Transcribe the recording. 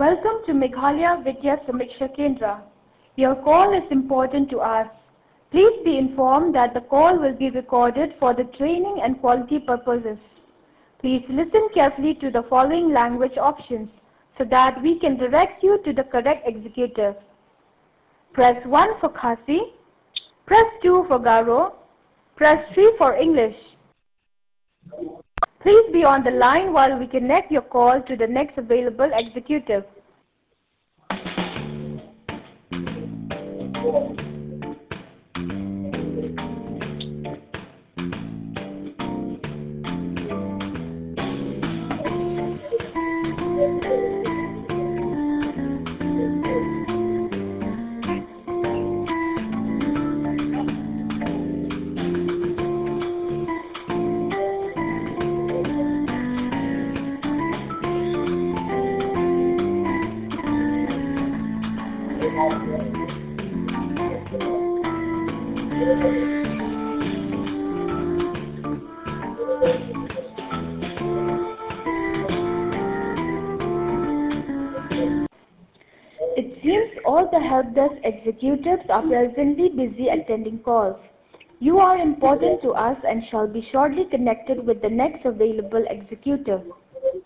Welcome to Meghalaya Vidya Samiksha Kendra. Your call is important to us. Please be informed that the call will be recorded for the training and quality purposes. Please listen carefully to the following language options so that we can direct you to the correct executive. Press 1 for Khasi, press 2 for Garo, press 3 for English. Please be on the line while we connect your call to the next available executive. It seems all the help desk executives are presently busy attending calls. You are important to us and shall be shortly connected with the next available executive.